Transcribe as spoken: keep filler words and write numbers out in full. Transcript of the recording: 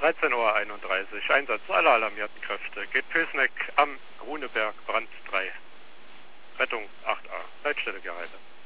dreizehn Uhr einunddreißig. Einsatz aller alarmierten Kräfte. Geht Pösneck am Runeberg, Brand drei. Rettung acht a. Leitstelle Geheide.